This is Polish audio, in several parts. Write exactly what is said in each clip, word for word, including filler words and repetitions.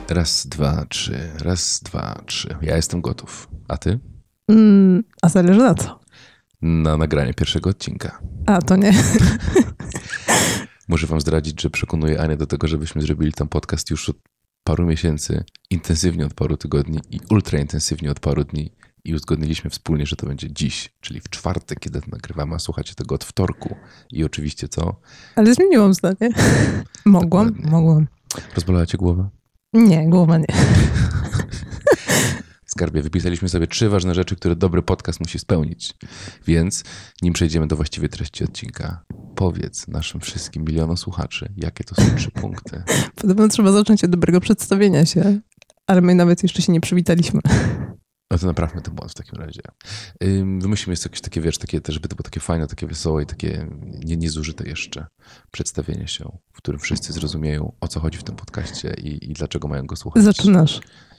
Raz, dwa, trzy. Raz, dwa, trzy. Ja jestem gotów. A ty? Mm, a zależy na co? Na nagranie pierwszego odcinka. A, to nie. Muszę wam zdradzić, że przekonuję Anię do tego, żebyśmy zrobili ten podcast już od paru miesięcy, intensywnie od paru tygodni i ultra intensywnie od paru dni. I uzgodniliśmy wspólnie, że to będzie dziś, czyli w czwartek, kiedy to nagrywamy, a słuchacie tego od wtorku. I oczywiście co? Ale zmieniłam zdanie. Mogłam, Dokładnie. mogłam. Rozbolała cię głowa? Nie, głowa nie. Skarbie, wypisaliśmy sobie trzy ważne rzeczy, które dobry podcast musi spełnić. Więc nim przejdziemy do właściwej treści odcinka, powiedz naszym wszystkim milionom słuchaczy, jakie to są trzy punkty. Podobno trzeba zacząć od dobrego przedstawienia się, ale my nawet jeszcze się nie przywitaliśmy. No to naprawmy ten błąd w takim razie. Wymyślimy jest jakieś takie, wiesz, takie też, żeby to było takie fajne, takie wesołe i takie nie, niezużyte jeszcze przedstawienie się, w którym wszyscy zrozumieją, o co chodzi w tym podcaście i, i dlaczego mają go słuchać. Zaczynasz.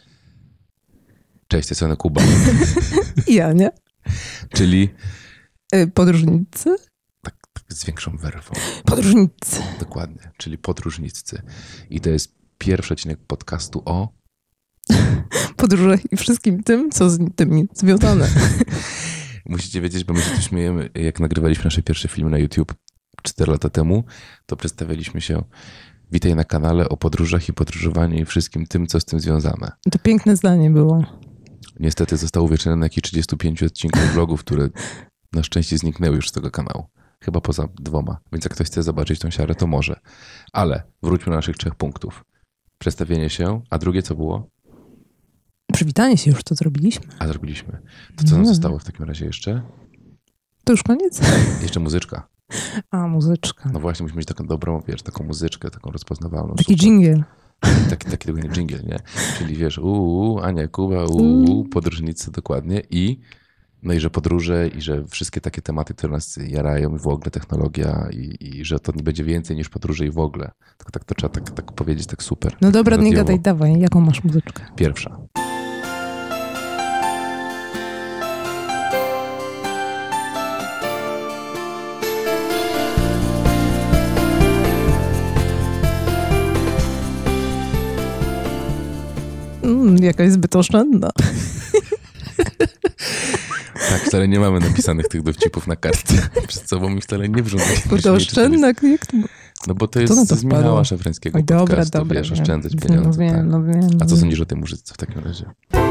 Cześć, to jest Kuba. I ja, nie? Czyli... Podróżnicy? Tak, tak z większą werwą. Podróżnicy. Dokładnie, czyli podróżnicy. I to jest pierwszy odcinek podcastu o... podróżach i wszystkim tym, co z tym związane. Musicie wiedzieć, bo my się tu śmiejemy, jak nagrywaliśmy nasze pierwsze filmy na YouTube cztery lata temu, to przedstawialiśmy się witaj na kanale o podróżach i podróżowaniu i wszystkim tym, co z tym związane. To piękne zdanie było. Niestety zostało uwiecznione na jakieś trzydziestu pięciu odcinków vlogów, które na szczęście zniknęły już z tego kanału. Chyba poza dwoma. Więc jak ktoś chce zobaczyć tą siarę, to może. Ale wróćmy do naszych trzech punktów. Przedstawienie się, a drugie co było? Przywitanie się już to zrobiliśmy. A zrobiliśmy. To co nam no. zostało w takim razie jeszcze? To już koniec? Jeszcze muzyczka. A, muzyczka. No właśnie, musimy mieć taką dobrą, wiesz, taką muzyczkę, taką rozpoznawalną. Taki dżingiel. Taki, taki dokładnie dżingiel, nie? Czyli wiesz, uuu, Ania, Kuba, uuu, podróżnicy, dokładnie. I no i że podróże i że wszystkie takie tematy, które nas jarają i w ogóle technologia i, i że to nie będzie więcej niż podróże i w ogóle. Tylko tak to trzeba tak, tak powiedzieć, tak super. No dobra, radiowo. nie gadaj, dawaj. Jaką masz muzyczkę? Pierwsza. Mm, jakaś zbyt oszczędna. Tak, wcale nie mamy napisanych tych dowcipów na kartce przed sobą i wcale nie brzą. Kurde, oszczędna? Jak to... No bo to jest to z Michała Szafrańskiego Oj, dobra, podcastu, dobra, wiesz, wiem. oszczędzać Wiem, pieniądze. no wiem, tak. no wiem, A co wiem. sądzisz o tej muzyce w takim razie?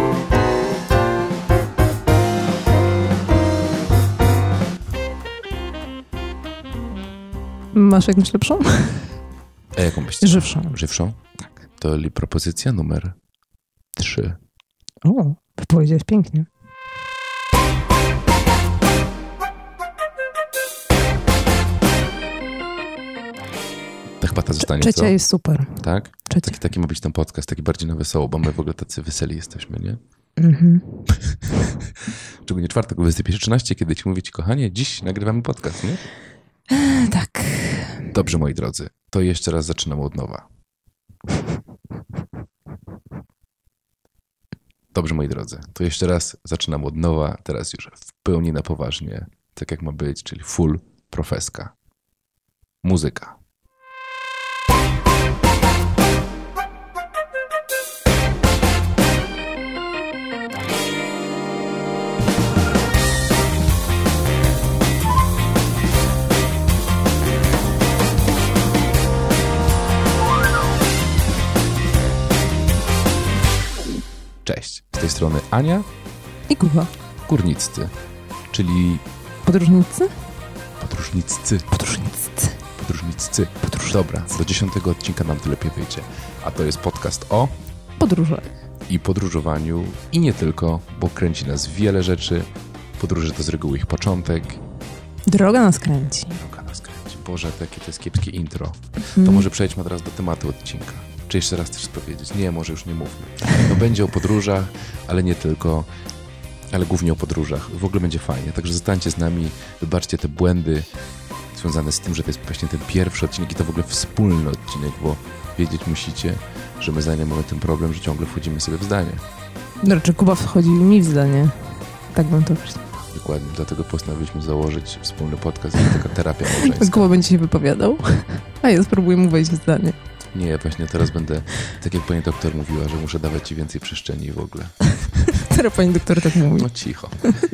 Masz jakąś lepszą? A jaką byś chciał? Żywszą. Żywszą? Tak. To li propozycja numer trzy. O, powiedziałeś pięknie. To chyba ta zostanie, Trzecia co? jest super. Tak? Trzecia. Taki, taki ma być ten podcast, taki bardziej na wesoło, bo my w ogóle tacy weseli jesteśmy, nie? Mhm. Szczególnie czwartek o dwudziestej pierwszej trzynaście, kiedy ci mówię ci, kochanie, dziś nagrywamy podcast, nie? Tak. Dobrze, moi drodzy, to jeszcze raz zaczynamy od nowa. Dobrze, moi drodzy, to jeszcze raz zaczynam od nowa, teraz już w pełni na poważnie, tak jak ma być, czyli full profeska. Muzyka. Cześć, z tej strony Ania I Kuba. Górniccy, czyli Podróżnicy? podróżniccy. Podróżnicy. Podróżniccy. Podróż. Dobra, do dziesiątego odcinka nam to lepiej wyjdzie. A to jest podcast o Podróże. i podróżowaniu i nie tylko, bo kręci nas wiele rzeczy. Podróże to z reguły ich początek. Droga nas kręci. Droga nas kręci. Boże, jakie to jest kiepskie intro. To Hmm. może przejdźmy teraz do tematu odcinka. Czy jeszcze raz chcesz powiedzieć? Nie, może już nie mówmy. No będzie o podróżach, ale nie tylko, ale głównie o podróżach. W ogóle będzie fajnie, także zostańcie z nami, wybaczcie te błędy związane z tym, że to jest właśnie ten pierwszy odcinek i to w ogóle wspólny odcinek, bo wiedzieć musicie, że my z Anią mamy ten problem, że ciągle wchodzimy sobie w zdanie. Znaczy Kuba wchodzi mi w zdanie. Tak bym to myślał. Dokładnie, dlatego postanowiliśmy założyć wspólny podcast, taka terapia małżeńska. Kuba będzie się wypowiadał, a ja spróbuję mu wejść w zdanie. Nie, właśnie teraz będę, tak jak pani doktor mówiła, że muszę dawać ci więcej przestrzeni w ogóle. Która pani doktor tak mówi? No cicho.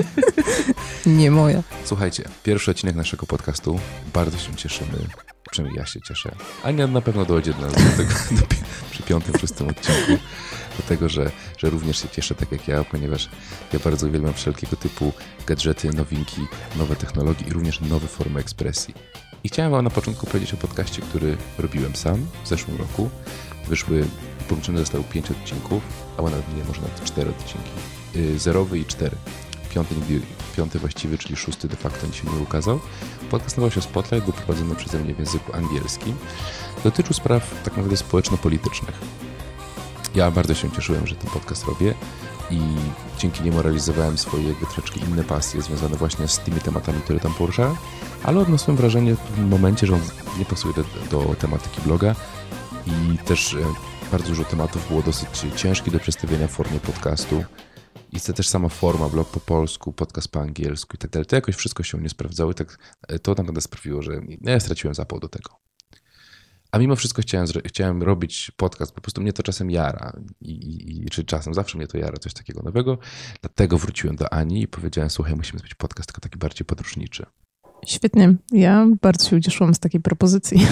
Nie moja. Słuchajcie, pierwszy odcinek naszego podcastu. Bardzo się cieszymy. Przynajmniej ja się cieszę. Ania na pewno dojdzie do nas do tego, do, przy piątym, szóstym odcinku. Do tego, że, że również się cieszę tak jak ja, ponieważ ja bardzo uwielbiam wszelkiego typu gadżety, nowinki, nowe technologie i również nowe formy ekspresji. I chciałem wam na początku powiedzieć o podcaście, który robiłem sam w zeszłym roku. Wyszły, policzone zostały pięć odcinków, a nawet nie, może nawet cztery odcinki. Yy, zerowy i cztery. Piąty, nigdy, piąty właściwy, czyli szósty de facto nie się nie ukazał. Podcast nazywał się Spotlight, był prowadzony przeze mnie w języku angielskim. Dotyczył spraw tak naprawdę społeczno-politycznych. Ja bardzo się cieszyłem, że ten podcast robię i dzięki niemu realizowałem swoje jakby troszeczkę inne pasje związane właśnie z tymi tematami, które tam poruszałem, ale odniosłem wrażenie w pewnym momencie, że on nie pasuje do, do tematyki bloga i też bardzo dużo tematów było dosyć ciężkich do przedstawienia w formie podcastu. I to też sama forma, blog po polsku, podcast po angielsku i tak dalej. To jakoś wszystko się nie sprawdzało i tak to naprawdę sprawiło, że ja straciłem zapał do tego. A mimo wszystko chciałem, chciałem robić podcast, po prostu mnie to czasem jara, I, i, czy czasem, zawsze mnie to jara, coś takiego nowego. Dlatego wróciłem do Ani i powiedziałem, słuchaj, musimy zrobić podcast, tylko taki bardziej podróżniczy. Świetnie. Ja bardzo się ucieszyłam z takiej propozycji.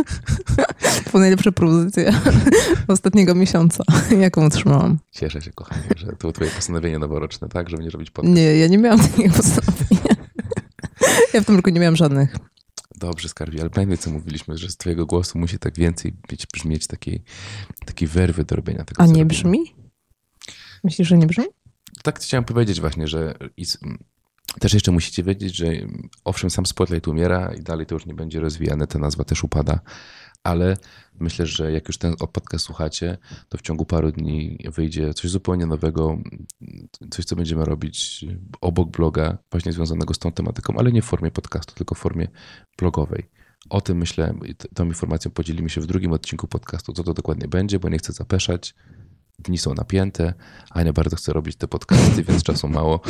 To była najlepsza propozycja ostatniego miesiąca, jaką otrzymałam. Cieszę się, kochanie, że to było twoje postanowienie noworoczne, tak? Żeby nie robić podcast. Nie, ja nie miałam takiego postanowienia. Ja w tym roku nie miałam żadnych. Dobrze, skarbie, ale pamiętaj, co mówiliśmy, że z twojego głosu musi tak więcej być, brzmieć takiej, takiej werwy do robienia tego. A nie brzmi? Myślisz, że nie brzmi? Tak chciałem powiedzieć właśnie, że i, też jeszcze musicie wiedzieć, że owszem, sam Spotlight umiera i dalej to już nie będzie rozwijane, ta nazwa też upada, ale myślę, że jak już ten podcast słuchacie, to w ciągu paru dni wyjdzie coś zupełnie nowego, coś, co będziemy robić obok bloga, właśnie związanego z tą tematyką, ale nie w formie podcastu, tylko w formie blogowej. O tym myślę, tą informacją podzielimy się w drugim odcinku podcastu, co to dokładnie będzie, bo nie chcę zapeszać. Dni są napięte, Ania bardzo chce robić te podcasty, więc czasu mało.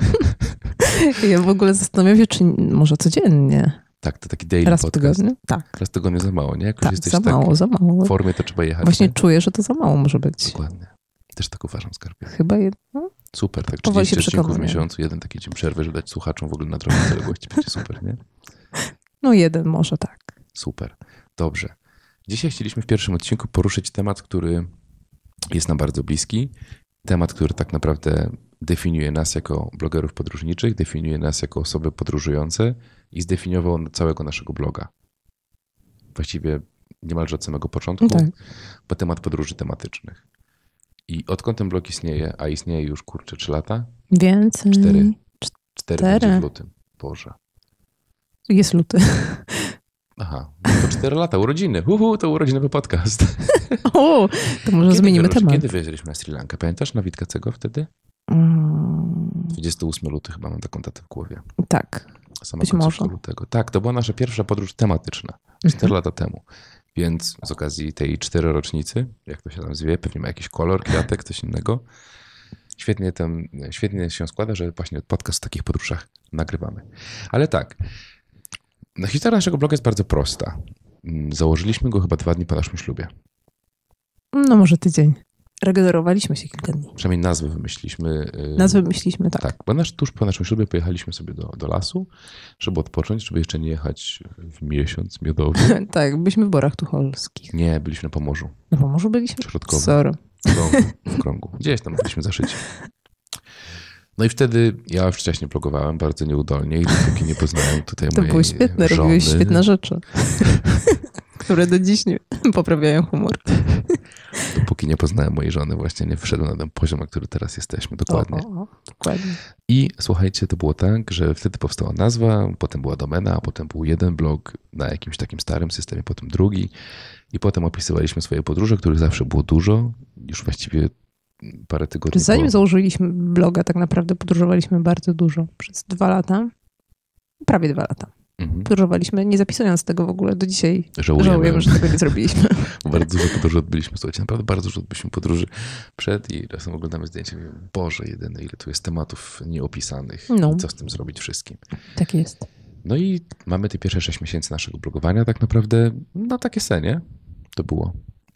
Ja w ogóle zastanawiam się, czy może codziennie. Tak, to taki daily Raz podcast. Raz w tygodniu? Tak. Raz w tygodniu za mało, nie? Jak tak, już jesteś za mało, tak za mało. w formie, to trzeba jechać. Właśnie nie? czuję, że to za mało może być. Dokładnie. Też tak uważam, skarbie. Chyba jedno. Super, tak. Powoli się trzydzieści odcinków w przekonuję. miesiącu, jeden taki dzień przerwy, żeby dać słuchaczom w ogóle na drogę zaległości. Będzie super, nie? No jeden może, tak. Super. Dobrze. Dzisiaj chcieliśmy w pierwszym odcinku poruszyć temat, który jest nam bardzo bliski. Temat, który tak naprawdę definiuje nas jako blogerów podróżniczych, definiuje nas jako osoby podróżujące i zdefiniował całego naszego bloga. Właściwie niemalże od samego początku, tak. bo temat podróży tematycznych. I odkąd ten blog istnieje, a istnieje już, kurczę, trzy lata? Więcej. Cztery. Cztery, Cztery. będzie w lutym. Boże. Jest luty. Aha, no to cztery lata, urodziny. Uhu, to urodzinowy podcast. O, to może Kiedy zmienimy wyrusz- temat. Kiedy wyjeżdżaliśmy na Sri Lankę? Pamiętasz na Witkacego wtedy? Mm, dwudziestego ósmego lutego chyba mam taką datę w głowie. tak. Sama Być końcówka może. lutego. Tak, to była nasza pierwsza podróż tematyczna. Cztery Mhm. lata temu. Więc z okazji tej czterorocznicy, jak to się tam zwie, pewnie ma jakiś kolor, kwiatek, coś innego. Świetnie, ten, świetnie się składa, że właśnie podcast w takich podróżach nagrywamy. Ale tak, no, historia naszego bloga jest bardzo prosta. Założyliśmy go chyba dwa dni po naszym ślubie. No może tydzień. Regenerowaliśmy się kilka dni. Przynajmniej nazwę wymyśliliśmy. Nazwę myśleliśmy tak. Tak, bo nasz, tuż po naszym ślubie pojechaliśmy sobie do, do lasu, żeby odpocząć, żeby jeszcze nie jechać w miesiąc miodowy. Tak, byliśmy w Borach Tucholskich. Nie, byliśmy na Pomorzu. Na Pomorzu byliśmy? Środkowym. Sorry. W krągu, w krągu. Gdzieś tam byliśmy zaszyci. No i wtedy ja już wcześniej blogowałem bardzo nieudolnie i dopóki nie poznałem tutaj To mojej było świetne, żony, robiłeś świetne rzeczy, które do dziś nie poprawiają humor. dopóki nie poznałem mojej żony, właśnie nie wszedłem na ten poziom, na który teraz jesteśmy. Dokładnie. O, o, o, dokładnie. I słuchajcie, to było tak, że wtedy powstała nazwa, potem była domena, a potem był jeden blog na jakimś takim starym systemie, potem drugi i potem opisywaliśmy swoje podróże, których zawsze było dużo, już właściwie parę tygodni. Zanim po... założyliśmy bloga, tak naprawdę podróżowaliśmy bardzo dużo. Przez dwa lata, prawie dwa lata. Mhm. Podróżowaliśmy, nie zapisując tego w ogóle do dzisiaj. Żałujemy. Żałujemy, że tego nie zrobiliśmy. Bardzo dużo podróży odbyliśmy, słuchajcie, naprawdę bardzo dużo odbyliśmy podróży przed i czasem oglądamy zdjęcia i mówimy, Boże jedyny, ile tu jest tematów nieopisanych No. i co z tym zrobić wszystkim. Tak jest. No i mamy te pierwsze sześć miesięcy naszego blogowania tak naprawdę na takie scenie. To było.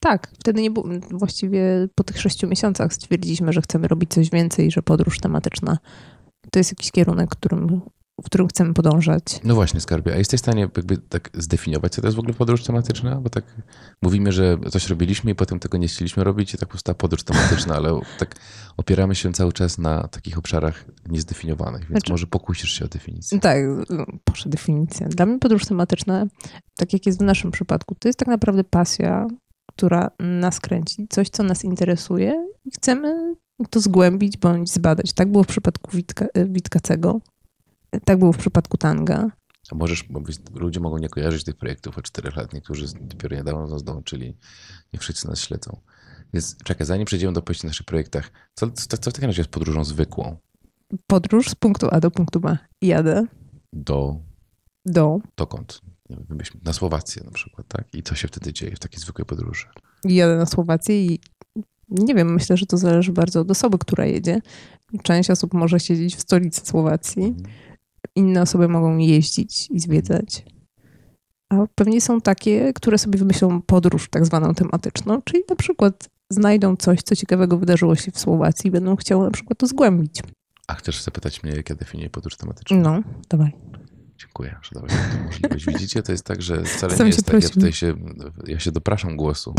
Tak, wtedy nie było, właściwie po tych sześciu miesiącach stwierdziliśmy, że chcemy robić coś więcej, że podróż tematyczna to jest jakiś kierunek, którym, w którym chcemy podążać. No właśnie, Skarbie, a jesteś w stanie jakby tak zdefiniować, co to jest w ogóle podróż tematyczna? Bo tak mówimy, że coś robiliśmy i potem tego nie chcieliśmy robić i tak powstała podróż tematyczna, ale tak opieramy się cały czas na takich obszarach niezdefiniowanych, więc znaczy, może pokusisz się o definicję. Tak, proszę definicja. Dla mnie podróż tematyczna, tak jak jest w naszym przypadku, to jest tak naprawdę pasja, która nas kręci, coś, co nas interesuje i chcemy to zgłębić bądź zbadać. Tak było w przypadku Witka, Witkacego, tak było w przypadku Tanga. A możesz, bo ludzie mogą nie kojarzyć tych projektów o czterech lat, niektórzy dopiero niedawno nas dołączyli, nie wszyscy nas śledzą. Więc czekaj, zanim przejdziemy do opowieści o naszych projektach, co, co, co w takim razie jest podróżą zwykłą? Podróż z punktu A do punktu B. Jadę. Do? Do. Dokąd? Na Słowację na przykład, tak? I co się wtedy dzieje w takiej zwykłej podróży? Jadę na Słowację i nie wiem, myślę, że to zależy bardzo od osoby, która jedzie. Część osób może siedzieć w stolicy Słowacji, mhm. Inne osoby mogą jeździć i zwiedzać. A pewnie są takie, które sobie wymyślą podróż tak zwaną tematyczną, czyli na przykład znajdą coś, co ciekawego wydarzyło się w Słowacji i będą chciały na przykład to zgłębić. A chcesz zapytać mnie, jak ja definiuję podróż tematyczną? No, dawaj. Dziękuję, że dałeś tę możliwość. Widzicie, to jest tak, że wcale Sam nie jest tak, ja tutaj się, ja się dopraszam głosu.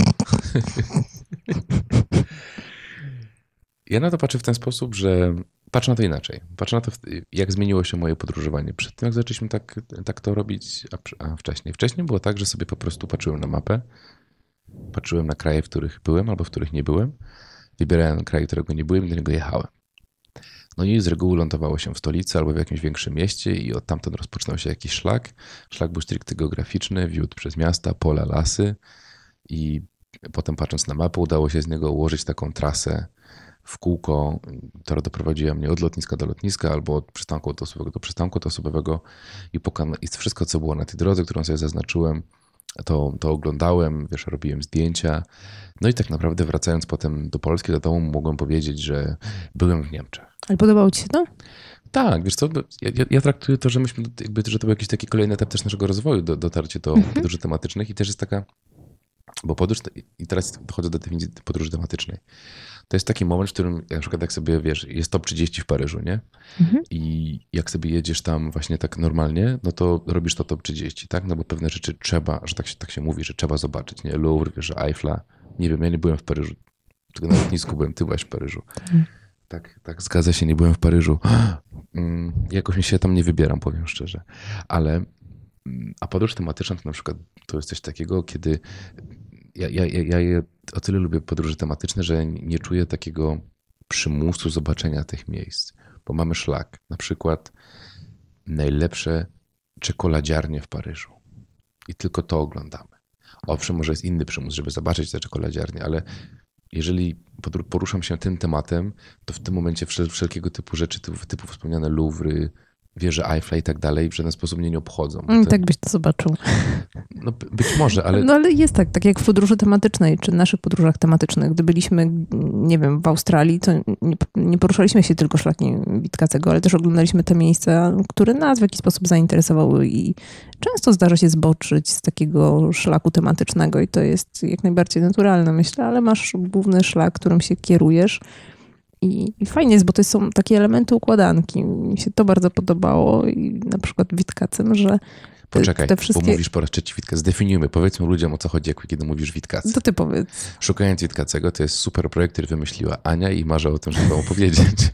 Ja na to patrzę w ten sposób, że patrzę na to inaczej. Patrzę na to, jak zmieniło się moje podróżowanie. Przed tym, jak zaczęliśmy tak, tak to robić, a, a wcześniej. Wcześniej było tak, że sobie po prostu patrzyłem na mapę, patrzyłem na kraje, w których byłem albo w których nie byłem, wybierałem kraj, którego nie byłem i do niego jechałem. No i z reguły lądowało się w stolicy albo w jakimś większym mieście i od tamtąd rozpoczynał się jakiś szlak. Szlak był stricte geograficzny, wiódł przez miasta, pola, lasy i potem patrząc na mapę udało się z niego ułożyć taką trasę w kółko, która doprowadziła mnie od lotniska do lotniska albo od przystanku autobusowego do przystanku autobusowego i, poka- i wszystko, co było na tej drodze, którą sobie zaznaczyłem, to, to oglądałem, wiesz, robiłem zdjęcia. No i tak naprawdę wracając potem do Polski, do domu, mogłem powiedzieć, że byłem w Niemczech. Ale podobało ci się to? Tak, wiesz co, ja, ja traktuję to, że myśmy, jakby, że to był jakiś taki kolejny etap też naszego rozwoju, do, dotarcie do mhm. podróży tematycznych i też jest taka, bo podróż, i teraz dochodzę do definicji podróży tematycznej. To jest taki moment, w którym na przykład jak sobie, wiesz, jest top trzydzieści w Paryżu, nie? Mhm. I jak sobie jedziesz tam właśnie tak normalnie, no to robisz to top trzydzieści, tak? No bo pewne rzeczy trzeba, że tak się, tak się mówi, że trzeba zobaczyć, nie? Louvre, wiesz, Eiffla. Nie wiem, ja nie byłem w Paryżu, tylko na lotnisku byłem, ty byłaś w Paryżu. Mhm. Tak, tak, zgadza się, nie byłem w Paryżu. Jakoś mi się tam nie wybieram, powiem szczerze. Ale, a podróż tematyczna to na przykład to jest coś takiego, kiedy ja, ja, ja, ja o tyle lubię podróże tematyczne, że nie czuję takiego przymusu zobaczenia tych miejsc. Bo mamy szlak, na przykład najlepsze czekoladziarnie w Paryżu. I tylko to oglądamy. Owszem, może jest inny przymus, żeby zobaczyć te czekoladziarnie, ale jeżeli poruszam się tym tematem, to w tym momencie wszelkiego typu rzeczy, typu, typu wspomniane Louvry, wieże Eiffla i tak dalej w żaden sposób mnie nie obchodzą. Mm, tak byś to zobaczył. No być może, ale... No ale jest tak, tak jak w podróży tematycznej, czy naszych podróżach tematycznych. Gdy byliśmy, nie wiem, w Australii, to nie, nie poruszaliśmy się tylko szlakiem Witkacego, ale też oglądaliśmy te miejsca, które nas w jakiś sposób zainteresowały i często zdarza się zboczyć z takiego szlaku tematycznego i to jest jak najbardziej naturalne, myślę, ale masz główny szlak, którym się kierujesz. I, I fajnie jest, bo to są takie elementy układanki. Mi się to bardzo podobało i na przykład Witkacem, że te, Poczekaj, te wszystkie... bo mówisz po raz trzeci Witkacego. Zdefiniujmy, powiedzmy ludziom, o co chodzi, jak, kiedy mówisz Witkacy. To ty powiedz. Szukając Witkacego, to jest super projekt, który wymyśliła Ania i marzę o tym, żeby wam opowiedzieć.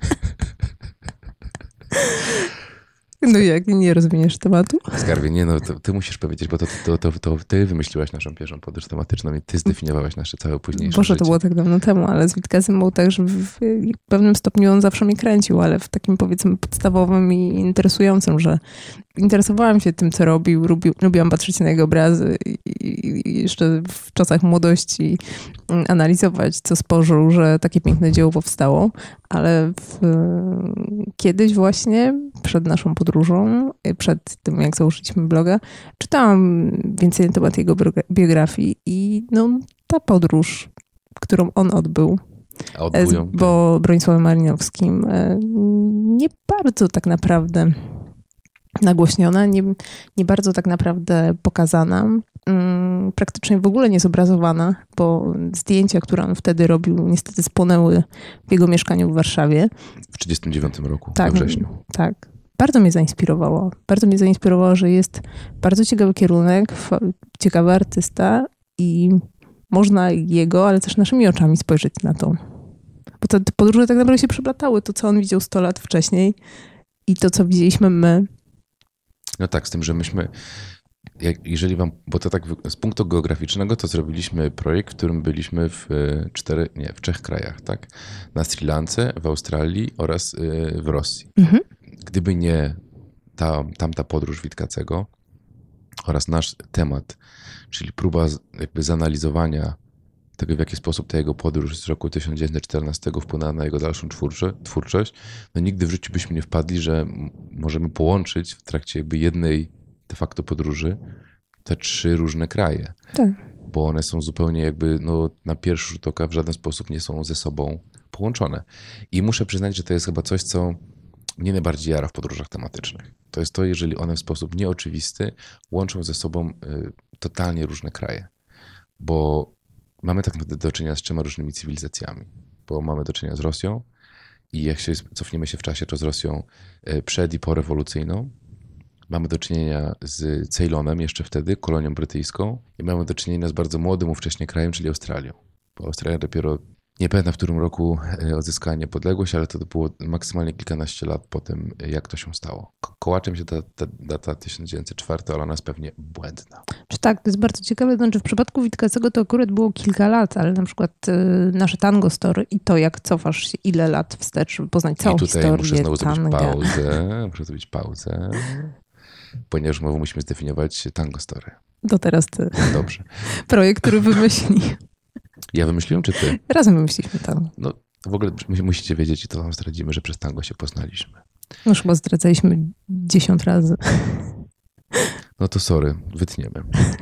No jak, nie rozwiniesz tematu? Skarbie, nie no, to, ty musisz powiedzieć, bo to, to, to, to ty wymyśliłaś naszą pierwszą podróż tematyczną i ty zdefiniowałaś nasze całe późniejsze Boże, życie. to było tak dawno temu, ale z Witkacem było tak, że w pewnym stopniu on zawsze mnie kręcił, ale w takim powiedzmy podstawowym i interesującym, że interesowałam się tym, co robił, lubi, lubiłam patrzeć na jego obrazy i, i, i jeszcze w czasach młodości analizować, co spożył, że takie piękne dzieło powstało, ale w, kiedyś właśnie przed naszą podróżą, przed tym jak założyliśmy bloga, czytałam więcej na temat jego biografii i no, ta podróż, którą on odbył z bo Bronisławem Malinowskim, nie bardzo tak naprawdę nagłośniona, nie, nie bardzo tak naprawdę pokazana. mm, praktycznie w ogóle nie zobrazowana, bo zdjęcia, które on wtedy robił, niestety spłonęły w jego mieszkaniu w Warszawie. W trzydziestym dziewiątym roku, tak, we wrześniu. Tak. Bardzo mnie zainspirowało. Bardzo mnie zainspirowało, że jest bardzo ciekawy kierunek, ciekawy artysta i można jego, ale też naszymi oczami spojrzeć na to. Bo te, te podróże tak naprawdę się przeplatały. To, co on widział sto lat wcześniej i to, co widzieliśmy my. No tak, z tym, że myśmy, jak, jeżeli wam, bo to tak z punktu geograficznego, to zrobiliśmy projekt, w którym byliśmy w cztery, nie, w trzech krajach, tak? Na Sri Lance, w Australii oraz w Rosji. Mhm. Gdyby nie ta, tamta podróż Witkacego oraz nasz temat, czyli próba jakby zanalizowania tego, w jaki sposób ta jego podróż z roku tysiąc dziewięćset czternastego wpłynęła na jego dalszą twórczość, no nigdy w życiu byśmy nie wpadli, że możemy połączyć w trakcie jakby jednej de facto podróży te trzy różne kraje. Tak. Bo one są zupełnie jakby, no na pierwszy rzut oka w żaden sposób nie są ze sobą połączone. I muszę przyznać, że to jest chyba coś, co mnie najbardziej jara w podróżach tematycznych. To jest to, jeżeli one w sposób nieoczywisty łączą ze sobą y, totalnie różne kraje. Bo mamy tak naprawdę do czynienia z trzema różnymi cywilizacjami. Bo mamy do czynienia z Rosją i jak się cofniemy się w czasie, to z Rosją y, przed i porewolucyjną. Mamy do czynienia z Ceylonem jeszcze wtedy, kolonią brytyjską i mamy do czynienia z bardzo młodym ówcześnie krajem, czyli Australią. Bo Australia dopiero, nie pamiętam w którym roku odzyskała niepodległość, ale to było maksymalnie kilkanaście lat po tym, jak to się stało. Ko- kołaczem się ta, ta data tysiąc dziewięćset cztery, ale ona jest pewnie błędna. Czy tak, to jest bardzo ciekawe. Znaczy w przypadku Witkacego to akurat było kilka lat, ale na przykład y, nasze Tango Story i to, jak cofasz się ile lat wstecz, żeby poznać całą I tutaj historię muszę znowu tanga. zrobić pauzę. Muszę zrobić pauzę. Ponieważ znowu musimy zdefiniować Tango Story. To teraz ty. Dobrze. Projekt, który wymyśli. Ja wymyśliłem, czy ty? Razem wymyśliliśmy tango. No w ogóle musicie wiedzieć i to wam zdradzimy, że przez tango się poznaliśmy. No chyba zdradzaliśmy dziesiąt razy. No to sorry, wytniemy.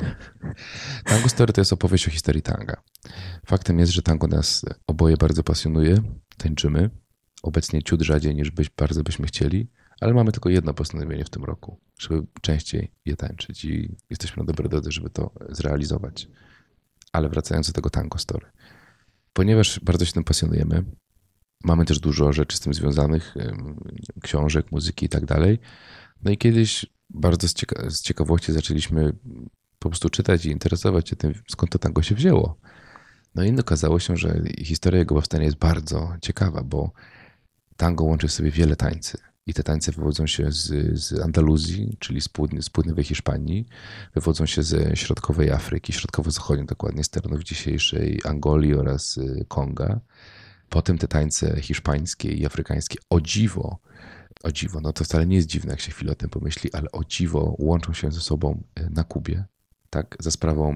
Tango Story to jest opowieść o historii tanga. Faktem jest, że tango nas oboje bardzo pasjonuje. Tańczymy. Obecnie ciut rzadziej niż byś, bardzo byśmy chcieli. Ale mamy tylko jedno postanowienie w tym roku, żeby częściej je tańczyć i jesteśmy na dobrej drodze, żeby to zrealizować. Ale wracając do tego Tango Story. Ponieważ bardzo się tym pasjonujemy, mamy też dużo rzeczy z tym związanych, książek, muzyki i tak dalej. No i kiedyś bardzo z, cieka- z ciekawości zaczęliśmy po prostu czytać i interesować się tym, skąd to tango się wzięło. No i okazało się, że historia jego powstania jest bardzo ciekawa, bo tango łączy w sobie wiele tańcy. I te tańce wywodzą się z, z Andaluzji, czyli z, południe, z południowej Hiszpanii, wywodzą się ze środkowej Afryki, środkowo-zachodniej dokładnie, z terenów dzisiejszej Angolii oraz Konga. Potem te tańce hiszpańskie i afrykańskie, o dziwo, o dziwo, no to wcale nie jest dziwne, jak się chwilę o tym pomyśli, ale o dziwo łączą się ze sobą na Kubie, tak, za sprawą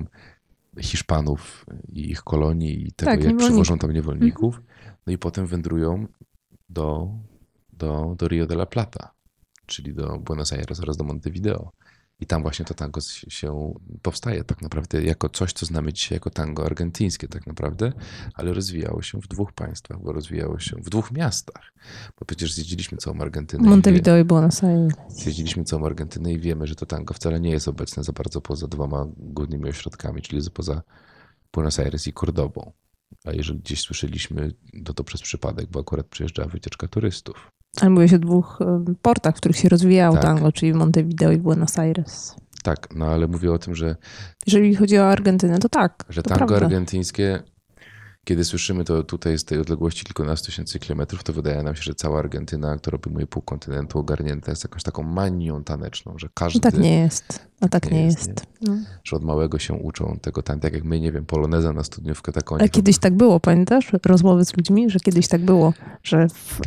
Hiszpanów i ich kolonii i tego, tak, jak przywożą tam niewolników, no i potem wędrują do... Do, do Rio de la Plata, czyli do Buenos Aires oraz do Montevideo. I tam właśnie to tango się powstaje tak naprawdę jako coś, co znamy dzisiaj jako tango argentyńskie tak naprawdę, ale rozwijało się w dwóch państwach, bo rozwijało się w dwóch miastach. Bo przecież zjeździliśmy całą Argentynę. Montevideo i, wie, i Buenos Aires. Zjeździliśmy całą Argentynę i wiemy, że to tango wcale nie jest obecne za bardzo poza dwoma głównymi ośrodkami, czyli poza Buenos Aires i Cordobą. A jeżeli gdzieś słyszeliśmy, to to przez przypadek, bo akurat przyjeżdżała wycieczka turystów. Ale mówię się o dwóch portach, w których się rozwijało tak. tango, czyli Montevideo i Buenos Aires. Tak, no ale mówię o tym, że... Jeżeli chodzi o Argentynę, to tak. Że to tango prawda. argentyńskie, kiedy słyszymy to tutaj z tej odległości kilkunastu tysięcy kilometrów, to wydaje nam się, że cała Argentyna, która obejmuje pół kontynentu, ogarnięta jest jakąś taką manią taneczną, że każdy... I tak nie jest. A tak nie, nie jest. jest. Nie? No. Że od małego się uczą tego tańca, tak jak my, nie wiem, poloneza na studniówkę taką... Ale to... kiedyś tak było, pamiętasz? Rozmowy z ludźmi, że kiedyś tak było, że w...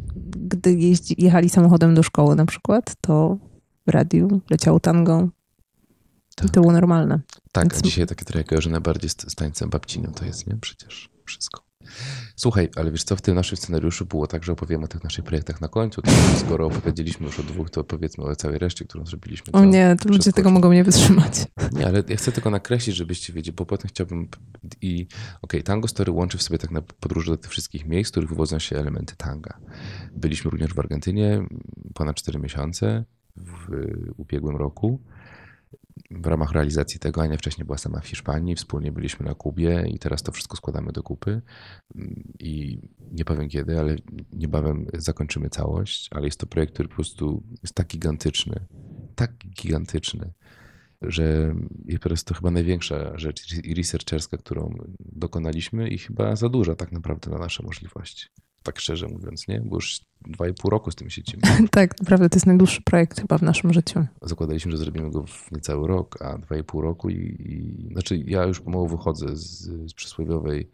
gdy jeździ... jechali samochodem do szkoły na przykład, to w radiu leciało tango. Tak. I to było normalne. Tak, Więc... a dzisiaj takie trochę kojarzone bardziej z, z tańcem babcinią to jest, nie? Przecież wszystko. Słuchaj, ale wiesz co, w tym naszym scenariuszu było tak, że opowiemy o tych naszych projektach na końcu. To skoro opowiedzieliśmy już o dwóch, to opowiedzmy o całej reszcie, którą zrobiliśmy. O nie, to ludzie tego mogą nie wytrzymać. Nie, ale ja chcę tylko nakreślić, żebyście wiedzieli, bo potem chciałbym i okej, okay, Tango Story łączy w sobie tak na podróży do tych wszystkich miejsc, w których wywodzą się elementy tanga. Byliśmy również w Argentynie ponad cztery miesiące w ubiegłym roku. w ramach realizacji tego Ania wcześniej była sama w Hiszpanii, wspólnie byliśmy na Kubie i teraz to wszystko składamy do kupy i nie powiem kiedy, ale niebawem zakończymy całość, ale jest to projekt, który po prostu jest tak gigantyczny, tak gigantyczny, że jest po prostu chyba największa rzecz researcherska, którą dokonaliśmy i chyba za duża tak naprawdę na nasze możliwości. Tak szczerze mówiąc, nie? Bo już dwa i pół roku z tym siedzimy. Tak, naprawdę to jest najdłuższy projekt chyba w naszym życiu. Zakładaliśmy, że zrobimy go w niecały rok, a dwa i pół roku i, i znaczy ja już pomału wychodzę z, z przysłowiowej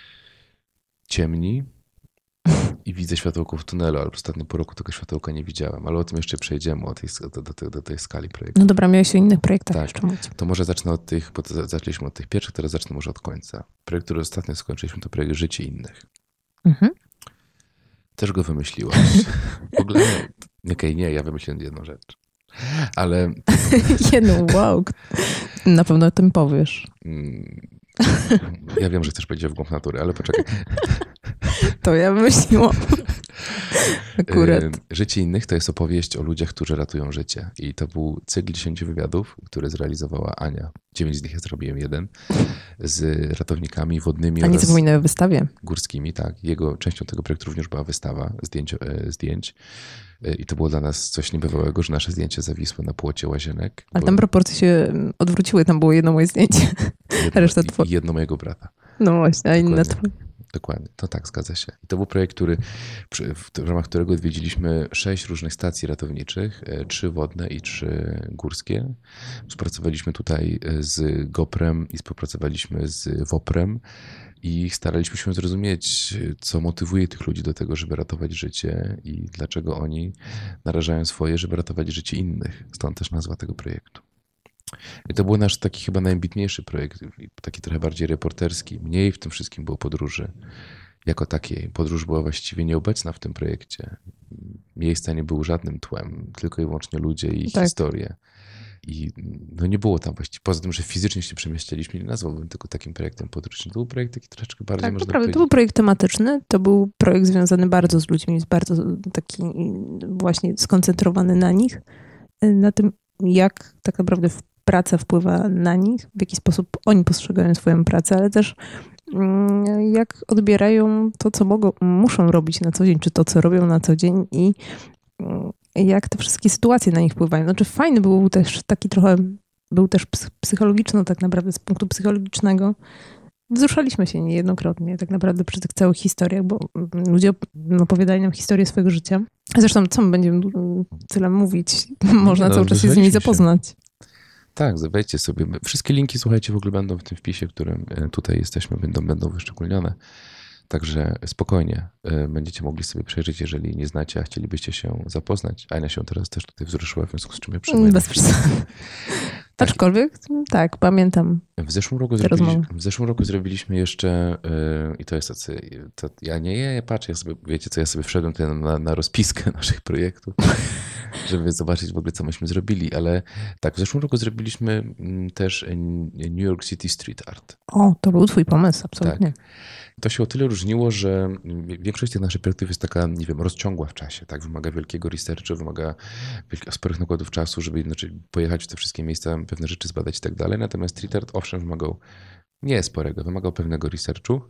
ciemni i widzę światełko w tunelu, ale ostatnio po roku tego światełka nie widziałem, ale o tym jeszcze przejdziemy, o tej, do, do, tej, do tej skali projektu. No dobra, miałeś o innych projektach tak, jeszcze mówić. To może zacznę od tych, bo to zaczęliśmy od tych pierwszych, teraz zacznę może od końca. Projekt, który ostatnio skończyliśmy, to projekt Życie innych. Mhm. Też go wymyśliłaś. W ogóle nie, okej, nie, ja wymyśliłem jedną rzecz. Ale... Jedną, wow. Na pewno o tym powiesz. Ja wiem, że chcesz powiedzieć w głąb natury, ale poczekaj. To ja wymyśliłam. Akurat. Życie innych to jest opowieść o ludziach, którzy ratują życie. I to był cykl dziesięciu wywiadów, który zrealizowała Ania. Dziewięć z nich ja zrobiłem jeden. Z ratownikami wodnymi. A nie zapominaj o wystawie. Górskimi, tak. Jego częścią tego projektu również była wystawa zdjęć. zdjęć. I to było dla nas coś niebywałego, że nasze zdjęcia zawisły na płocie Łazienek. Ale tam proporcje się odwróciły. Tam było jedno moje zdjęcie. Jedno, Reszta twoje. I jedno mojego brata. No właśnie, a inne twoje. Dokładnie, to tak, zgadza się. I to był projekt, który, w ramach którego odwiedziliśmy sześć różnych stacji ratowniczych, trzy wodne i trzy górskie. Współpracowaliśmy tutaj z GoPrem i współpracowaliśmy z WOPrem i staraliśmy się zrozumieć, co motywuje tych ludzi do tego, żeby ratować życie i dlaczego oni narażają swoje, żeby ratować życie innych. Stąd też nazwa tego projektu. I to był nasz taki chyba najambitniejszy projekt, taki trochę bardziej reporterski. Mniej w tym wszystkim było podróży jako takiej. Podróż była właściwie nieobecna w tym projekcie. Miejsca nie były żadnym tłem, tylko i wyłącznie ludzie i ich tak. historie. I no nie było tam właściwie, poza tym, że fizycznie się przemieszczaliśmy, nie nazwałbym tego takim projektem podróżnym. To był projekt taki troszeczkę bardziej, tak, można to prawda. powiedzieć. To był projekt tematyczny, to był projekt związany bardzo z ludźmi, jest bardzo taki właśnie skoncentrowany na nich, na tym, jak tak naprawdę praca wpływa na nich, w jaki sposób oni postrzegają swoją pracę, ale też jak odbierają to, co mogą, muszą robić na co dzień, czy to, co robią na co dzień i jak te wszystkie sytuacje na nich wpływają. Znaczy fajny był też taki trochę, był też psychologiczny tak naprawdę z punktu psychologicznego. Wzruszaliśmy się niejednokrotnie tak naprawdę przy tych całych historiach, bo ludzie opowiadali nam historię swojego życia. Zresztą co my będziemy tyle mówić? Można no, cały czas się z nimi zapoznać. Się. Tak, wejdźcie sobie. Wszystkie linki, słuchajcie, w ogóle będą w tym wpisie, w którym tutaj jesteśmy, będą, będą wyszczególnione. Także spokojnie będziecie mogli sobie przejrzeć, jeżeli nie znacie, a chcielibyście się zapoznać. Ania się teraz też tutaj wzruszyła, w związku z czym ja przyjmuję. Bez przesady. Tak. Aczkolwiek, tak, pamiętam. W zeszłym roku, zrobiliśmy, w zeszłym roku zrobiliśmy jeszcze, yy, i to jest tacy, to ja nie, nie, patrzę, ja sobie, wiecie co, ja sobie wszedłem tutaj na, na rozpiskę naszych projektów, żeby zobaczyć w ogóle, co myśmy zrobili, ale tak, w zeszłym roku zrobiliśmy też New York City Street Art. O, to był twój pomysł, absolutnie. Tak. To się o tyle różniło, że większość tych naszych projektów jest taka, nie wiem, rozciągła w czasie, tak? Wymaga wielkiego researchu, wymaga sporych nakładów czasu, żeby znaczy, pojechać w te wszystkie miejsca, pewne rzeczy zbadać i tak dalej. Natomiast street art owszem wymagał nie sporego, wymagał pewnego researchu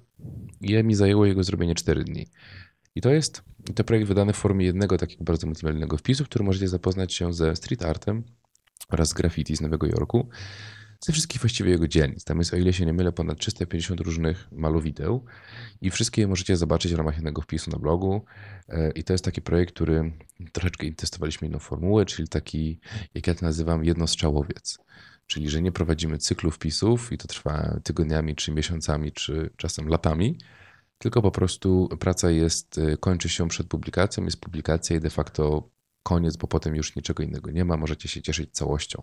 i mi zajęło jego zrobienie cztery dni. I to jest to projekt wydany w formie jednego takiego bardzo multimedialnego wpisu, w którym możecie zapoznać się ze street artem oraz z graffiti z Nowego Jorku. Ze wszystkich właściwie jego dzielnic. Tam jest, o ile się nie mylę, ponad trzysta pięćdziesiąt różnych malowideł i wszystkie je możecie zobaczyć w ramach jednego wpisu na blogu. I to jest taki projekt, który troszeczkę testowaliśmy inną formułę, czyli taki, jak ja to nazywam, jednostrzałowiec. Czyli, że nie prowadzimy cyklu wpisów i to trwa tygodniami, czy miesiącami, czy czasem latami, tylko po prostu praca jest, kończy się przed publikacją, jest publikacja i de facto koniec, bo potem już niczego innego nie ma, możecie się cieszyć całością.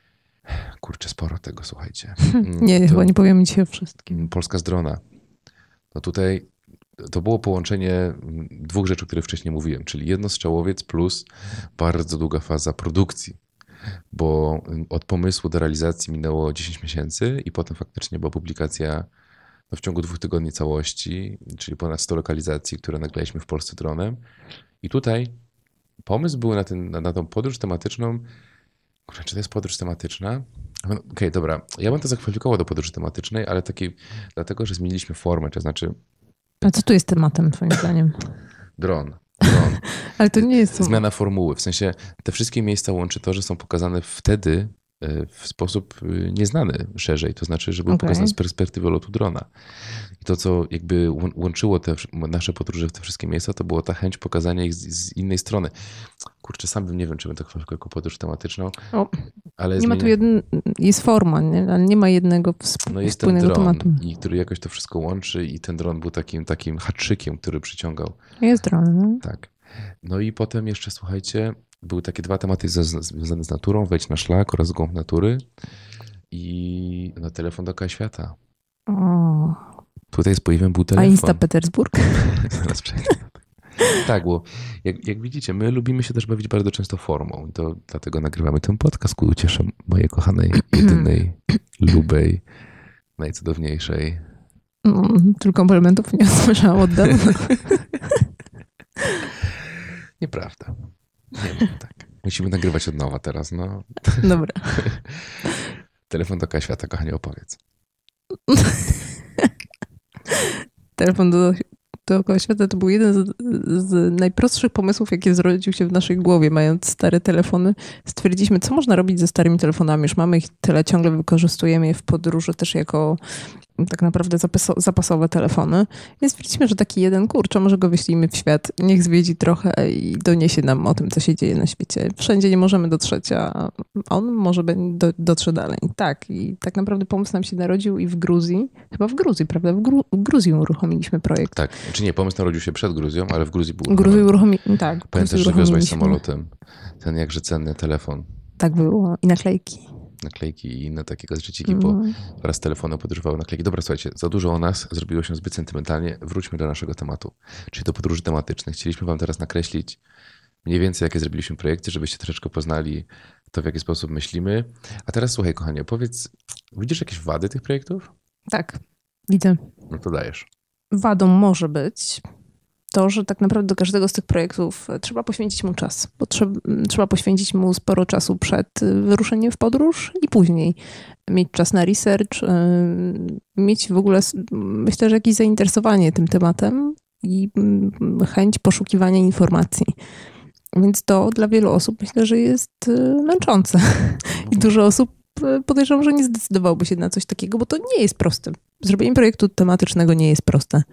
Kurczę, sporo tego, słuchajcie. Nie, to, chyba nie powiem dzisiaj o wszystkim. Polska z drona. No tutaj to było połączenie dwóch rzeczy, o których wcześniej mówiłem, czyli jednostrzałowiec plus bardzo długa faza produkcji, bo od pomysłu do realizacji minęło dziesięć miesięcy i potem faktycznie była publikacja no, w ciągu dwóch tygodni całości, czyli ponad sto lokalizacji, które nagraliśmy w Polsce dronem. I tutaj pomysł był na, ten, na, na tą podróż tematyczną Kurczę, czy to jest podróż tematyczna? Okej, okay, dobra. Ja bym to zakwalifikował do podróży tematycznej, ale takiej, dlatego, że zmieniliśmy formę, to znaczy... A co tu jest tematem, twoim zdaniem? Dron. Dron. Ale to nie jest... Zmiana formuły. W sensie te wszystkie miejsca łączy to, że są pokazane wtedy w sposób nieznany szerzej. To znaczy, że były okay. pokazane z perspektywy lotu drona. I to, co jakby łączyło te nasze podróże w te wszystkie miejsca, to była ta chęć pokazania ich z, z innej strony. Kurczę, sam bym nie wiem, czy bym to kwalifikował jako podróż tematyczną, o, ale... Nie zmienia... ma tu jeden... Jest forma, nie? Ale nie ma jednego wspólnego no jest ten dron, tematu. I który jakoś to wszystko łączy i ten dron był takim, takim haczykiem, który przyciągał. Jest dron, no. Tak. No i potem jeszcze, słuchajcie, były takie dwa tematy związane z naturą, Wejdź na szlak oraz Głąb natury i no, telefon dookoła świata. O. Tutaj z pojawieniem był telefon. A Insta Petersburg? Zaraz przejdę. Tak, bo jak, jak widzicie, my lubimy się też bawić bardzo często formą i to dlatego nagrywamy ten podcast ku uciesze mojej kochanej, jedynej, lubej, najcudowniejszej. No, tylko komplementów nie słyszałam od dawna. Nieprawda. Nie, tak. Musimy nagrywać od nowa teraz, no. Dobra. Telefon dookoła świata, kochanie, opowiedz. Telefon do, dookoła świata to był jeden z, z najprostszych pomysłów, jaki zrodził się w naszej głowie, mając stare telefony. Stwierdziliśmy, co można robić ze starymi telefonami. Już mamy ich tyle, ciągle wykorzystujemy je w podróży też jako tak naprawdę zapaso, zapasowe telefony. Więc stwierdziliśmy, że taki jeden, kurczę, może go wyślijmy w świat. Niech zwiedzi trochę i doniesie nam o tym, co się dzieje na świecie. Wszędzie nie możemy dotrzeć, a on może do, dotrze dalej. Tak, i tak naprawdę pomysł nam się narodził i w Gruzji, chyba w Gruzji, prawda? W, Gru, w Gruzji uruchomiliśmy projekt. Tak, czy nie, pomysł narodził się przed Gruzją, ale w Gruzji był Gruzji uruchomi... Tak. Pamiętasz, że wiozłeś samolotem ten jakże cenny telefon. Tak było. I naklejki. Naklejki i inne takie gadżeciki, mm. bo wraz z telefonem podróżowały naklejki. Dobra, słuchajcie, za dużo o nas, zrobiło się zbyt sentymentalnie. Wróćmy do naszego tematu, czyli do podróży tematycznych. Chcieliśmy wam teraz nakreślić mniej więcej, jakie zrobiliśmy projekty, żebyście troszeczkę poznali to, w jaki sposób myślimy. A teraz słuchaj, kochanie, powiedz, widzisz jakieś wady tych projektów? Tak, widzę. No to dajesz. Wadą może być to, że tak naprawdę do każdego z tych projektów trzeba poświęcić mu czas, bo trzeba, trzeba poświęcić mu sporo czasu przed wyruszeniem w podróż i później mieć czas na research, mieć w ogóle, myślę, że jakieś zainteresowanie tym tematem i chęć poszukiwania informacji. Więc to dla wielu osób myślę, że jest męczące. I dużo osób podejrzewam, że nie zdecydowałoby się na coś takiego, bo to nie jest proste. Zrobienie projektu tematycznego nie jest proste.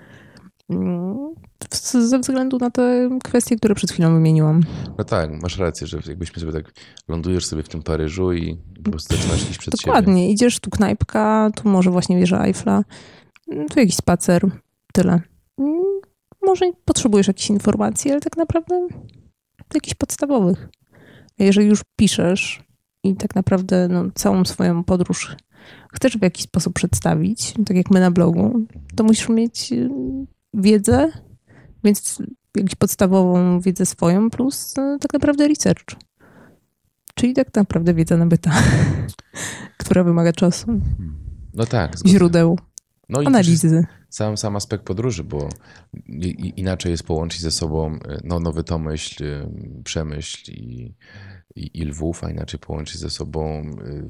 Ze względu na te kwestie, które przed chwilą wymieniłam. No tak, masz rację, że jakbyśmy sobie tak lądujesz sobie w tym Paryżu i po prostu zaczynasz iść przed Dokładnie. siebie. Dokładnie, idziesz, tu knajpka, tu może właśnie wieża Eiffla, tu jakiś spacer, tyle. Może potrzebujesz jakichś informacji, ale tak naprawdę jakichś podstawowych. A jeżeli już piszesz i tak naprawdę no, całą swoją podróż chcesz w jakiś sposób przedstawić, tak jak my na blogu, to musisz mieć wiedzę, więc jakąś podstawową wiedzę swoją plus tak naprawdę research. Czyli tak naprawdę wiedza nabyta, która wymaga czasu. No tak. Źródeł, no analizy. Sam, sam aspekt podróży, bo inaczej jest połączyć ze sobą no, Nowy Tomyśl, Przemyśl i, i, i Lwów, a inaczej połączyć ze sobą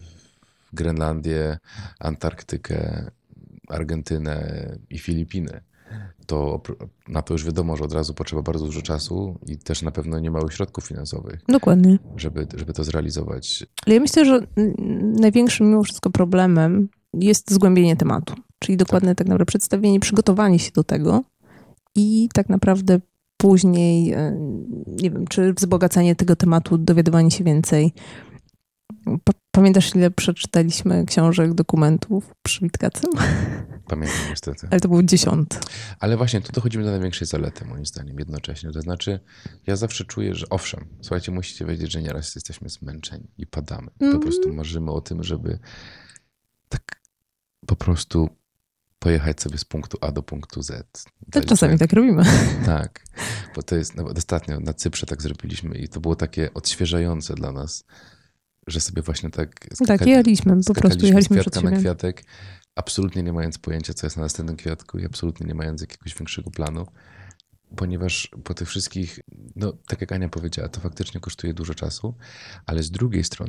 Grenlandię, Antarktykę, Argentynę i Filipiny. To na to już wiadomo, że od razu potrzeba bardzo dużo czasu i też na pewno nie małych środków finansowych. Dokładnie. Żeby, żeby to zrealizować. Ale ja myślę, że największym mimo wszystko problemem jest zgłębienie tematu. Czyli dokładne tak, tak naprawdę przedstawienie, przygotowanie się do tego i tak naprawdę później, nie wiem, czy wzbogacanie tego tematu, dowiadywanie się więcej. Pamiętasz, ile przeczytaliśmy książek, dokumentów przy Witkacym? Pamiętam niestety. Ale to był dziesiąty. Ale właśnie tu dochodzimy do największej zalety, moim zdaniem, jednocześnie. To znaczy, ja zawsze czuję, że owszem, słuchajcie, musicie wiedzieć, że nieraz jesteśmy zmęczeni i padamy. Mm. Po prostu marzymy o tym, żeby tak po prostu pojechać sobie z punktu A do punktu Z. To czasami tak robimy. Tak, bo to jest, nawet ostatnio na Cyprze tak zrobiliśmy i to było takie odświeżające dla nas, że sobie właśnie tak skakali, tak, jechaliśmy, po prostu jechaliśmy z kwiatka na kwiatek, absolutnie nie mając pojęcia, co jest na następnym kwiatku i absolutnie nie mając jakiegoś większego planu, ponieważ po tych wszystkich, no tak jak Ania powiedziała, to faktycznie kosztuje dużo czasu, ale z drugiej strony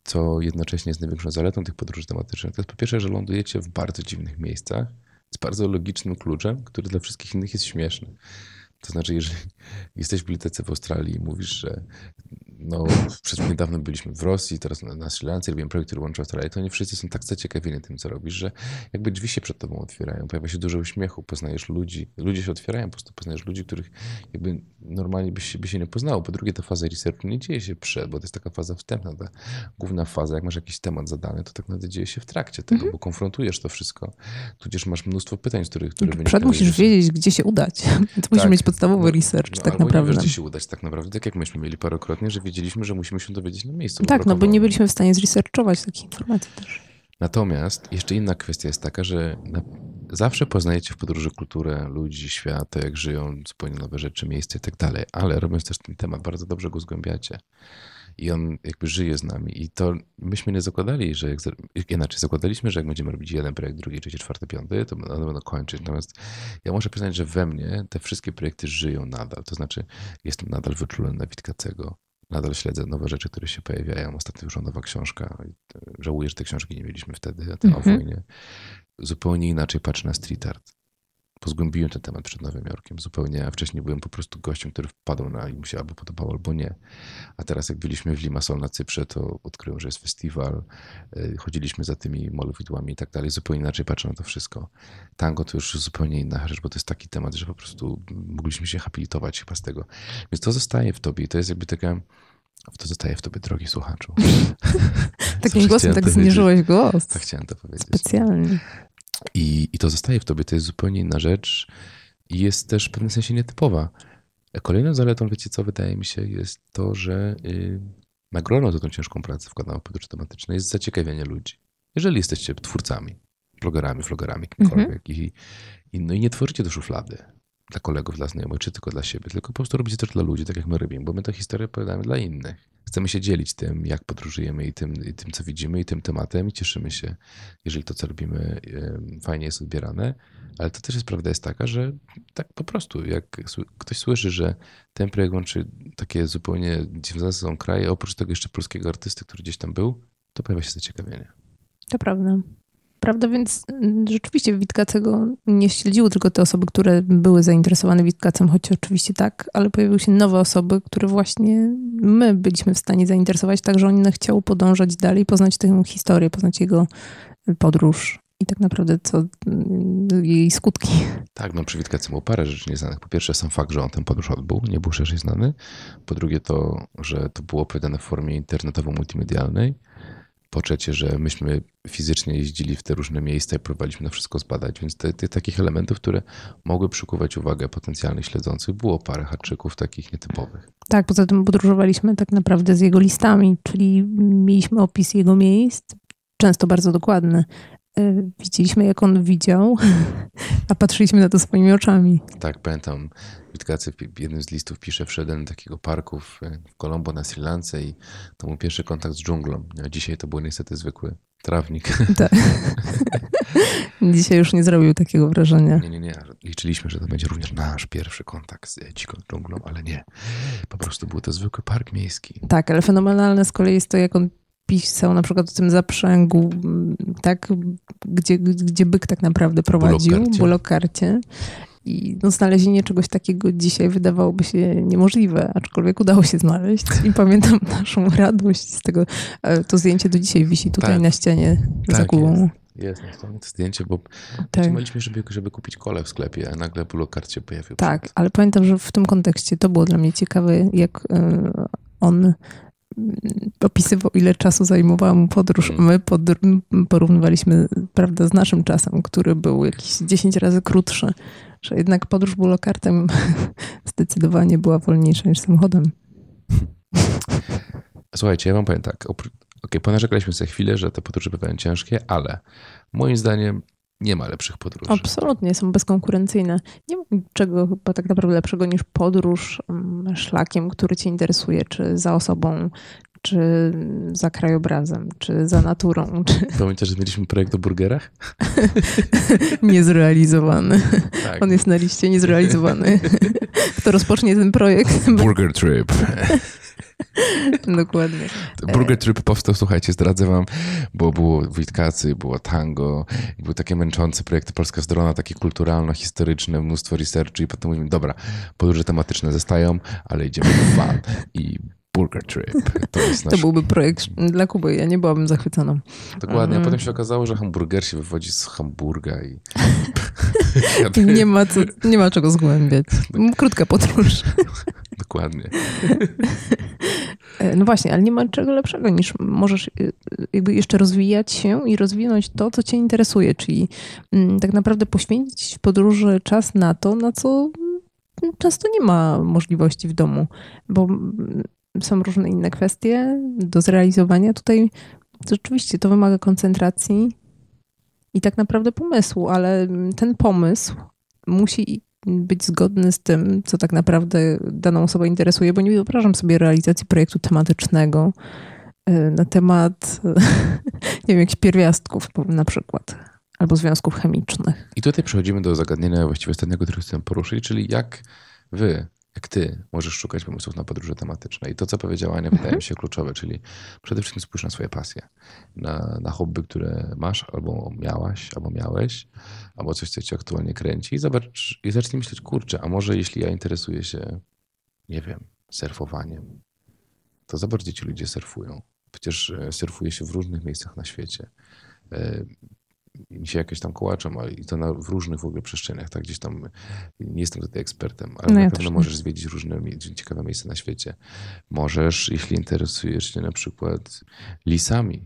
co jednocześnie jest największą zaletą tych podróży tematycznych, to jest po pierwsze, że lądujecie w bardzo dziwnych miejscach z bardzo logicznym kluczem, który dla wszystkich innych jest śmieszny. To znaczy, jeżeli jesteś w bibliotece w Australii i mówisz, że no, przez niedawno byliśmy w Rosji, teraz na, na Sri Lance, robiłem projekt, który łączy Australię, to nie wszyscy są tak zaciekawieni tym, co robisz, że jakby drzwi się przed tobą otwierają, pojawia się dużo uśmiechu, poznajesz ludzi, ludzie się otwierają, po prostu poznajesz ludzi, których jakby normalnie byś się, by się nie poznało. Po drugie, ta faza researchu nie dzieje się przed, bo to jest taka faza wstępna, ta główna faza, jak masz jakiś temat zadany, to tak naprawdę dzieje się w trakcie tego, mm-hmm. bo konfrontujesz to wszystko, tudzież masz mnóstwo pytań, z których, które wynikają. Przed musisz się... wiedzieć, gdzie się udać. To tak. musisz mieć podstawowy no, research, no, tak albo naprawdę. Nie wiesz, gdzie się udać tak naprawdę, tak jak myśmy mieli parokrotnie, że wiedzieliśmy, że musimy się dowiedzieć na miejscu. Tak, no bo nie byliśmy w stanie zresearchować takich informacji też. Natomiast jeszcze inna kwestia jest taka, że na, zawsze poznajecie w podróży kulturę, ludzi, świat, to jak żyją, zupełnie nowe rzeczy, miejsca i tak dalej, ale robiąc też ten temat, bardzo dobrze go zgłębiacie. I on jakby żyje z nami. I to myśmy nie zakładali, że jak, inaczej zakładaliśmy, że jak będziemy robić jeden projekt, drugi, trzeci, czwarty, piąty, to one będą kończyć. Natomiast ja muszę przyznać, że we mnie te wszystkie projekty żyją nadal. To znaczy jestem nadal wyczulony na Witkacego. Nadal śledzę nowe rzeczy, które się pojawiają. Ostatnio wyszła nowa książka. Żałuję, że tej książki nie mieliśmy wtedy, a ten mm-hmm. o wojnie. Zupełnie inaczej patrzę na street art. Pozgłębiłem ten temat przed Nowym Jorkiem zupełnie, a wcześniej byłem po prostu gościem, który wpadł na i mu się albo podobało, albo nie. A teraz jak byliśmy w Limassol na Cyprze, to odkryłem, że jest festiwal, chodziliśmy za tymi malowidłami i tak dalej. Zupełnie inaczej patrzę na to wszystko. Tango to już zupełnie inna rzecz, bo to jest taki temat, że po prostu mogliśmy się habilitować chyba z tego. Więc to zostaje w tobie i to jest jakby taka... To zostaje w tobie, drogi słuchaczu. Takim głosem tak zniżyłeś głos. Tak chciałem to powiedzieć. Specjalnie. I, I to zostaje w tobie, to jest zupełnie inna rzecz i jest też w pewnym sensie nietypowa. Kolejną zaletą, wiecie co, wydaje mi się, jest to, że yy, nagrodą za tą ciężką pracę wkładaną w podróż tematyczne jest zaciekawienie ludzi. Jeżeli jesteście twórcami, blogerami, vlogerami, kimkolwiek mm-hmm. i, i, no i nie tworzycie do szuflady dla kolegów, dla znajomych, czy tylko dla siebie, tylko po prostu robicie też dla ludzi, tak jak my robimy, bo my tę historię opowiadamy dla innych. Chcemy się dzielić tym, jak podróżujemy i tym, i tym, co widzimy i tym tematem i cieszymy się, jeżeli to, co robimy, fajnie jest odbierane, ale to też jest prawda jest taka, że tak po prostu, jak ktoś słyszy, że ten projekt łączy takie zupełnie dziwne są kraje, oprócz tego jeszcze polskiego artysty, który gdzieś tam był, to pojawia się zaciekawienie. To prawda. Prawda, więc rzeczywiście Witkacego nie śledziły tylko te osoby, które były zainteresowane Witkacem, choć oczywiście tak, ale pojawiły się nowe osoby, które właśnie my byliśmy w stanie zainteresować, tak że one chciały podążać dalej, poznać tę historię, poznać jego podróż i tak naprawdę co jej skutki. Tak, no przy Witkacym było parę rzeczy nieznanych. Po pierwsze sam fakt, że on tę podróż odbył, nie był szerzej znany. Po drugie to, że to było opowiadane w formie internetowo-multimedialnej. Po trzecie, że myśmy fizycznie jeździli w te różne miejsca i próbowaliśmy to wszystko zbadać, więc te, te, takich elementów, które mogły przykuwać uwagę potencjalnych śledzących, było parę haczyków takich nietypowych. Tak, poza tym podróżowaliśmy tak naprawdę z jego listami, czyli mieliśmy opis jego miejsc, często bardzo dokładny. Widzieliśmy, jak on widział, a patrzyliśmy na to swoimi oczami. Tak, pamiętam, Witkacy w jednym z listów pisze, wszedłem do takiego parku w, w Colombo na Sri Lance i to był pierwszy kontakt z dżunglą. A dzisiaj to był niestety zwykły trawnik. Tak. Dzisiaj już nie zrobił takiego wrażenia. Nie, nie, nie. Liczyliśmy, że to będzie również nasz pierwszy kontakt z dziką dżunglą, ale nie. Po prostu był to zwykły park miejski. Tak, ale fenomenalne z kolei jest to, jak on pisał na przykład o tym zaprzęgu, tak, gdzie, gdzie byk tak naprawdę prowadził, bulokarcie. I no, znalezienie czegoś takiego dzisiaj wydawałoby się niemożliwe, aczkolwiek udało się znaleźć. I pamiętam naszą radość z tego. To zdjęcie do dzisiaj wisi tutaj tak, na ścianie tak, za głową. Jest, jest na to zdjęcie, bo tak. Zaczynaliśmy, żeby, żeby kupić kole w sklepie, a nagle bulokart się pojawił. Tak, przed. Ale pamiętam, że w tym kontekście to było dla mnie ciekawe, jak on opisywał, ile czasu zajmowała mu podróż. My podr- porównywaliśmy, prawda, z naszym czasem, który był jakieś dziesięć razy krótszy, że jednak podróż bulokartem zdecydowanie była wolniejsza niż samochodem. Słuchajcie, ja wam powiem tak. Okej, ponarzekaliśmy sobie chwilę, że te podróże bywają ciężkie, ale moim zdaniem nie ma lepszych podróży. Absolutnie, są bezkonkurencyjne. Nie ma niczego chyba tak naprawdę lepszego niż podróż szlakiem, który cię interesuje, czy za osobą, czy za krajobrazem, czy za naturą. Czy... Pamiętasz, że mieliśmy projekt o burgerach? Niezrealizowany. Tak. On jest na liście niezrealizowany. Kto rozpocznie ten projekt? Burger trip. Dokładnie. Burger Trip powstał, słuchajcie, zdradzę wam, bo było Witkacy, było tango, były takie męczące projekty Polska Strona, takie kulturalno-historyczne, mnóstwo researchu i potem mówimy, dobra, podróże tematyczne zostają, ale idziemy w fan i Burger Trip. To, jest nasz... to byłby projekt dla Kuby, ja nie byłabym zachwycona. Dokładnie, a potem się okazało, że hamburger się wywodzi z Hamburga i... nie, ma co, nie ma czego zgłębiać. Krótka podróż. Dokładnie. No właśnie, ale nie ma czego lepszego niż możesz jakby jeszcze rozwijać się i rozwinąć to, co cię interesuje, czyli tak naprawdę poświęcić w podróży czas na to, na co często nie ma możliwości w domu, bo są różne inne kwestie do zrealizowania. Tutaj rzeczywiście to wymaga koncentracji i tak naprawdę pomysłu, ale ten pomysł musi być zgodny z tym, co tak naprawdę daną osobę interesuje, bo nie wyobrażam sobie realizacji projektu tematycznego na temat, nie wiem, jakichś pierwiastków na przykład, albo związków chemicznych. I tutaj przechodzimy do zagadnienia właściwie ostatniego, które chcę poruszyć, czyli jak wy, jak ty możesz szukać pomysłów na podróże tematyczne. I to, co powiedziała Ania, wydaje mi się kluczowe, czyli przede wszystkim spójrz na swoje pasje, na, na hobby, które masz, albo miałaś, albo miałeś, albo coś, co cię aktualnie kręci i zobacz, i zacznij myśleć, kurczę, a może jeśli ja interesuję się, nie wiem, surfowaniem, to zobacz, gdzie ci ludzie surfują. Przecież surfuje się w różnych miejscach na świecie. Mi się jakieś tam kołaczą, ale i to na, w różnych w ogóle przestrzeniach, tak gdzieś tam, nie jestem tutaj ekspertem, ale no ja na pewno możesz zwiedzić różne ciekawe miejsca na świecie. Możesz, jeśli interesujesz się na przykład lisami.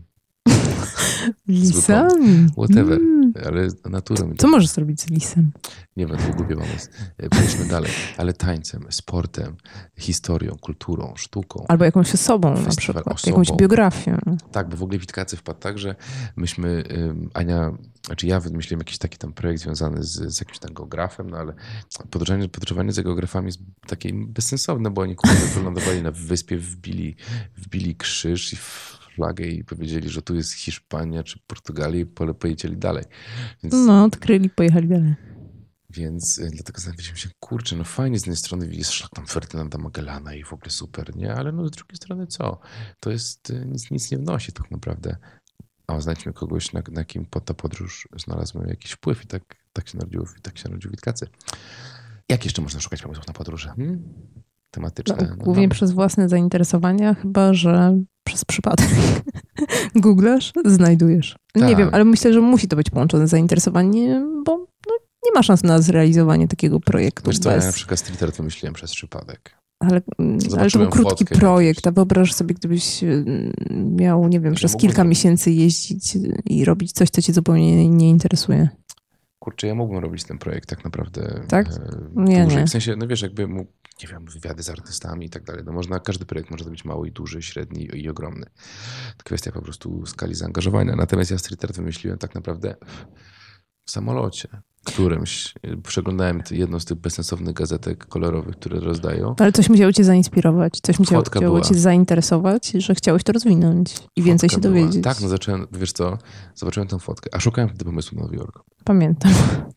Lisami? Whatever, mm. ale naturą. Co możesz zrobić z lisem? Nie wiem, to głupi pomysł. Przejdźmy dalej. Ale tańcem, sportem, historią, kulturą, sztuką. Albo jakąś osobą na przykład, osobą. Jakąś biografią. Tak, bo w ogóle Witkacy wpadł tak, że myśmy, Ania, znaczy ja wymyśliłem jakiś taki tam projekt związany z, z jakimś tam geografem, no ale podróżowanie, podróżowanie za geografami jest takie bezsensowne, bo oni kurde wylądowali na wyspie, wbili, wbili krzyż i flagę i powiedzieli, że tu jest Hiszpania czy Portugalia i polecieli dalej. Więc, no, odkryli, pojechali dalej. Więc dlatego zastanawialiśmy się, kurczę, no fajnie z jednej strony jest szlak tam Ferdynanda Magellana i w ogóle super, nie? Ale no z drugiej strony co? To jest, nic, nic nie wnosi tak naprawdę. A znajdźmy kogoś, na, na kim ta podróż znalazłem jakiś wpływ i tak, tak się narodził, tak się narodził Witkacy. Jak jeszcze można szukać pomysłów na podróże? Hmm? Tematyczne. No, głównie no, przez własne zainteresowania, chyba że przez przypadek. Googlasz, znajdujesz. Tak. Nie wiem, ale myślę, że musi to być połączone z zainteresowaniem, bo no, nie ma szans na zrealizowanie takiego projektu. Wiesz co, bez... ja na przykład street art wymyśliłem przez przypadek. Ale, ale to był krótki projekt, a wyobraź sobie, gdybyś miał, nie wiem, ja przez kilka robić. miesięcy jeździć i robić coś, co cię zupełnie nie interesuje. Kurczę, ja mógłbym robić ten projekt tak naprawdę. Tak? E, ja dłużej. nie. W sensie, no wiesz, jakby mógł, nie wiem, wywiady z artystami i tak dalej. No można, każdy projekt może być mały i duży, średni i ogromny. To kwestia po prostu skali zaangażowania. Natomiast ja street art wymyśliłem tak naprawdę w samolocie którymś. Przeglądałem jedną z tych bezsensownych gazetek kolorowych, które rozdają. Ale coś musiało cię zainspirować, coś musiało była. cię zainteresować, że chciałeś to rozwinąć i Fotka więcej się była. dowiedzieć. Tak, no zacząłem, wiesz co, zobaczyłem tę fotkę, a szukałem wtedy pomysłu na Nowy Jork. Pamiętam.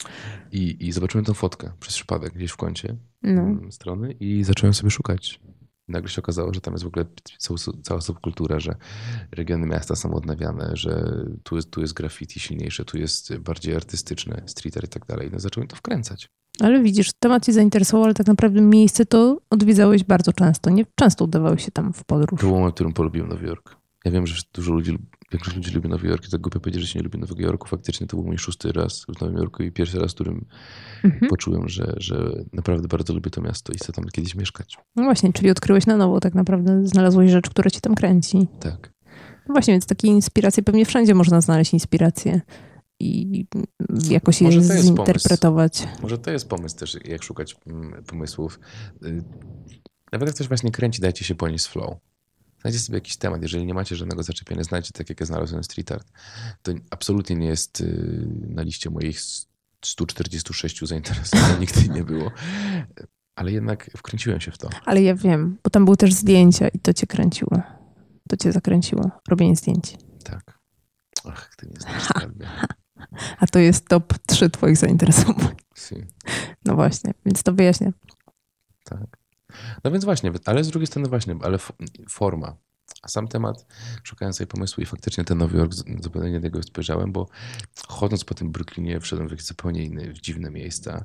I, I zobaczyłem tę fotkę przez przypadek gdzieś w kącie no. strony i zacząłem sobie szukać. Nagle się okazało, że tam jest w ogóle cała subkultura, że regiony miasta są odnawiane, że tu jest, tu jest graffiti silniejsze, tu jest bardziej artystyczne, street art i tak dalej. No zacząłem to wkręcać. Ale widzisz, temat cię zainteresował, ale tak naprawdę miejsce to odwiedzałeś bardzo często. Nie często udawałeś się tam w podróż. To był moment, w którym polubiłem Nowy Jork. Ja wiem, że dużo ludzi, większość ludzi lubi Nowy Jork i tak głupio powiedzieć, że się nie lubi Nowego Jorku. Faktycznie to był mój szósty raz w Nowym Jorku i pierwszy raz, w którym mhm. poczułem, że, że naprawdę bardzo lubię to miasto i chcę tam kiedyś mieszkać. No właśnie, czyli odkryłeś na nowo tak naprawdę, znalazłeś rzecz, która cię tam kręci. Tak. No właśnie, więc takie inspiracje, pewnie wszędzie można znaleźć inspiracje i jakoś je zinterpretować. Pomysł. Może to jest pomysł też, jak szukać pomysłów. Nawet jak coś właśnie kręci, dajcie się ponieść z flow. Znajdźcie sobie jakiś temat. Jeżeli nie macie żadnego zaczepienia, znajdźcie tak, jak ja znalazłem street art. To absolutnie nie jest na liście moich stu czterdziestu sześciu zainteresowań. Nigdy nie było. Ale jednak wkręciłem się w to. Ale ja wiem, bo tam były też zdjęcia i to cię kręciło. To cię zakręciło. Robienie zdjęć. Tak. Ach, ty nie znasz skarbie. A to jest top trzy twoich zainteresowań. Si. No właśnie, więc to wyjaśnię. Tak. No więc właśnie, ale z drugiej strony właśnie, ale forma. A sam temat, szukając sobie pomysłu i faktycznie ten Nowy Jork, zupełnie nie tego spojrzałem, bo chodząc po tym Brooklynie wszedłem w jakieś zupełnie inne, w dziwne miejsca.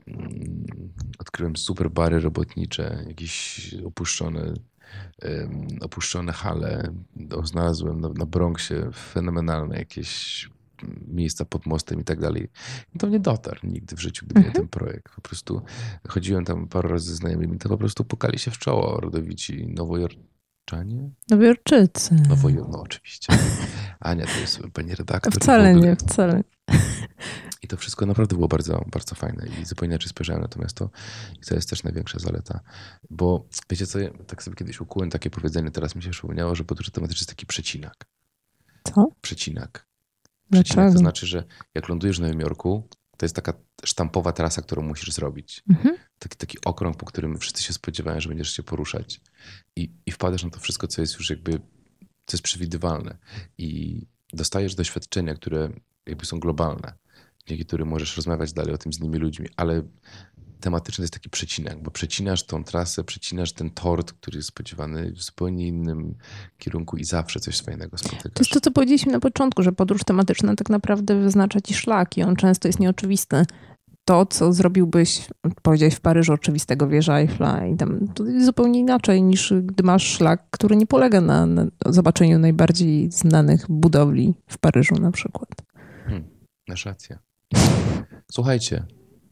Odkryłem super bary robotnicze, jakieś opuszczone, um, opuszczone hale. Znalazłem na, na Bronxie fenomenalne jakieś miejsca pod mostem i tak dalej. I to nie dotarł nigdy w życiu, gdyby nie ten projekt. Po prostu chodziłem tam parę razy ze znajomymi, to po prostu pukali się w czoło rodowici nowojorczanie. Nowojorczycy. Nowojor... No oczywiście. Ania to jest pani redaktor. Wcale nie, wcale. I to wszystko naprawdę było bardzo, bardzo fajne i zupełnie inaczej spojrzałem na to miasto i to jest też największa zaleta. Bo wiecie co, ja tak sobie kiedyś ukułem takie powiedzenie, teraz mi się przypomniało, że podróż tematyczna jest taki przecinak. Co? Przecinak. Dlaczego? To znaczy, że jak lądujesz w Nowym Jorku, to jest taka sztampowa trasa, którą musisz zrobić. Mhm. Taki, taki okrąg, po którym wszyscy się spodziewają, że będziesz się poruszać. I, I wpadasz na to wszystko, co jest już jakby, co jest przewidywalne. I dostajesz doświadczenia, które jakby są globalne, dzięki którym możesz rozmawiać dalej o tym z innymi ludźmi, ale tematyczny to jest taki przecinak, bo przecinasz tą trasę, przecinasz ten tort, który jest spodziewany w zupełnie innym kierunku i zawsze coś fajnego spotykasz. To jest to, co powiedzieliśmy na początku, że podróż tematyczna tak naprawdę wyznacza ci szlak i on często jest nieoczywisty. To, co zrobiłbyś, powiedziałeś w Paryżu, oczywistego wieża Eiffla i tam, to jest zupełnie inaczej niż gdy masz szlak, który nie polega na, na zobaczeniu najbardziej znanych budowli w Paryżu na przykład. Hmm, masz rację. Słuchajcie,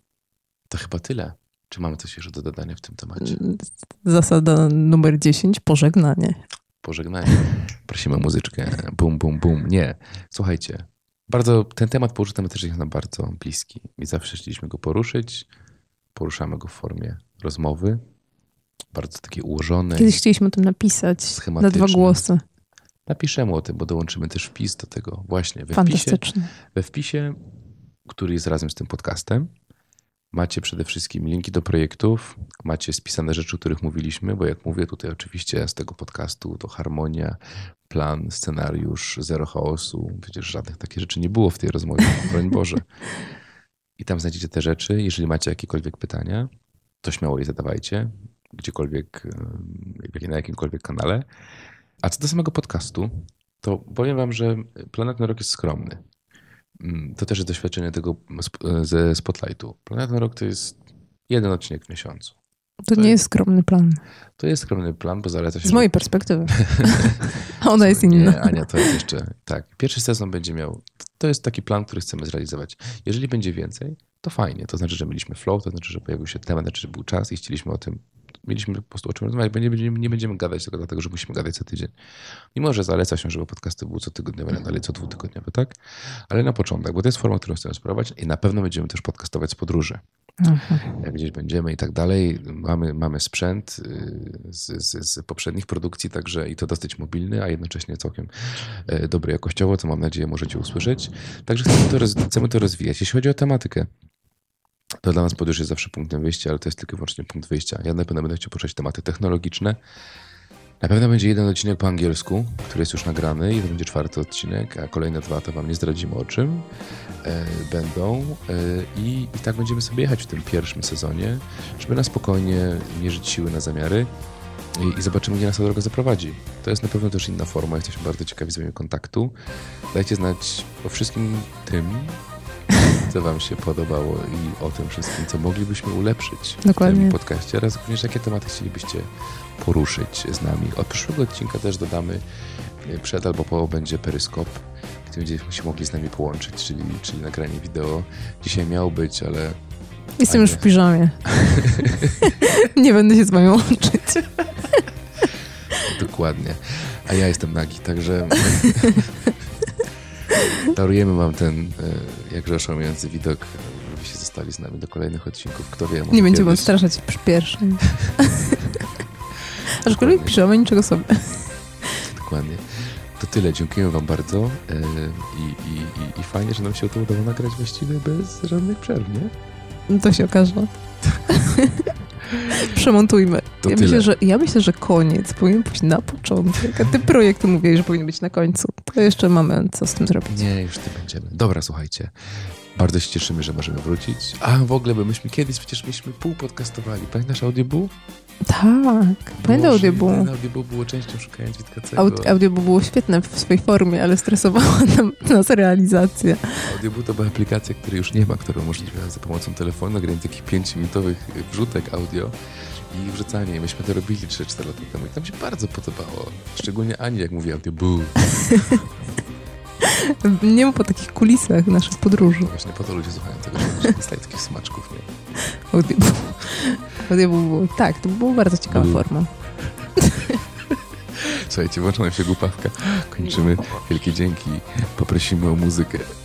to chyba tyle. Czy mamy coś jeszcze do dodania w tym temacie? Zasada numer dziesięć, pożegnanie. Pożegnanie. Prosimy o muzyczkę. Bum, bum, bum. Nie. Słuchajcie, bardzo, ten temat podróży tematycznych jest nam bardzo bliski i zawsze chcieliśmy go poruszyć. Poruszamy go w formie rozmowy. Bardzo takiej ułożonej. Kiedyś chcieliśmy o tym napisać na dwa głosy. Napiszemy o tym, bo dołączymy też wpis do tego. Właśnie we Fantastycznie. wpisie, we wpisie, który jest razem z tym podcastem, macie przede wszystkim linki do projektów, macie spisane rzeczy, o których mówiliśmy, bo jak mówię tutaj oczywiście z tego podcastu to harmonia, plan, scenariusz, zero chaosu. Przecież żadnych takich rzeczy nie było w tej rozmowie, broń Boże. I tam znajdziecie te rzeczy. Jeżeli macie jakiekolwiek pytania, to śmiało je zadawajcie, gdziekolwiek, na jakimkolwiek kanale. A co do samego podcastu, to powiem wam, że Planet na Rok jest skromny. To też jest doświadczenie tego ze Spotlightu. Planet na Rok to jest jeden odcinek w miesiącu. To, to nie jest skromny plan. To jest skromny plan, bo zaleca się... Z mojej perspektywy. A ona jest inna. Nie, Ania, to jest jeszcze... Tak, pierwszy sezon będzie miał... To jest taki plan, który chcemy zrealizować. Jeżeli będzie więcej, to fajnie. To znaczy, że mieliśmy flow, to znaczy, że pojawił się temat, to znaczy, że był czas i chcieliśmy o tym... Mieliśmy po prostu o czym rozmawiać, bo nie będziemy, nie będziemy gadać tylko dlatego, że musimy gadać co tydzień. Mimo, że zaleca się, żeby podcasty były cotygodniowe, ale co dwutygodniowe, tak? Ale na początek, bo to jest forma, którą chcemy spróbować i na pewno będziemy też podcastować z podróży. Aha. Jak gdzieś będziemy i tak dalej. Mamy, mamy sprzęt z, z, z poprzednich produkcji, także i to dosyć mobilny, a jednocześnie całkiem dobry jakościowo, co mam nadzieję możecie usłyszeć. Także chcemy to, roz, chcemy to rozwijać. Jeśli chodzi o tematykę, to dla nas podróż jest zawsze punktem wyjścia, ale to jest tylko i wyłącznie punkt wyjścia. Ja na pewno będę chciał poruszać tematy technologiczne. Na pewno będzie jeden odcinek po angielsku, który jest już nagrany i to będzie czwarty odcinek, a kolejne dwa to wam nie zdradzimy o czym e, będą. E, i, I tak będziemy sobie jechać w tym pierwszym sezonie, żeby na spokojnie mierzyć siły na zamiary i, i zobaczymy, gdzie nas ta droga zaprowadzi. To jest na pewno też inna forma, jesteśmy bardzo ciekawi z wami kontaktu. Dajcie znać o wszystkim tym, co wam się podobało i o tym wszystkim, co moglibyśmy ulepszyć Dokładnie. w tym podcaście oraz również jakie tematy chcielibyście poruszyć z nami. Od przyszłego odcinka też dodamy przed albo po będzie peryskop, gdzie będziecie się mogli z nami połączyć, czyli, czyli nagranie wideo. Dzisiaj miał być, ale... Jestem już w piżamie. Nie będę się z wami łączyć. Dokładnie. A ja jestem nagi, także... Darujemy wam ten jakże oszałamiający widok, żebyście zostali z nami do kolejnych odcinków. Kto wie, nie będziemy odstraszać przy pierwszym. Aczkolwiek piżamy niczego sobie. Dokładnie. To tyle. Dziękuję wam bardzo I, i, i, i fajnie, że nam się to udało nagrać właściwie bez żadnych przerw, nie? No to się okaże. Przemontujmy. To ja, tyle. myślę, że, ja myślę, że koniec powinien być na początek, a ty projektu mówiłeś, że powinien być na końcu. To jeszcze mamy co z tym zrobić. Nie, już nie będziemy. Dobra, słuchajcie. Bardzo się cieszymy, że możemy wrócić. A w ogóle, bo myśmy kiedyś przecież myśmy półpodcastowali. Pamiętasz Audiobook? Tak, pamiętam Audiobook. Audiobook było częścią Szukając Witkacego. Aud- Audiobook było świetne w swojej formie, ale stresowała nam, nas realizacja. Audiobook to była aplikacja, której już nie ma, która umożliwia za pomocą telefonu nagranie takich pięciominutowych wrzutek audio i wrzucanie. Myśmy to robili trzy cztery lata temu i nam się bardzo podobało. Szczególnie Ani, jak mówi Audiobook. Nie mów o takich kulisach naszych podróży. Właśnie po to ludzie słuchają tego, że nie staje takich smaczków, nie? Audiobook. Audiobook było, tak, to była bardzo ciekawa forma. Słuchajcie, włącza nam się głupawka. Kończymy. Wielkie dzięki. Poprosimy o muzykę.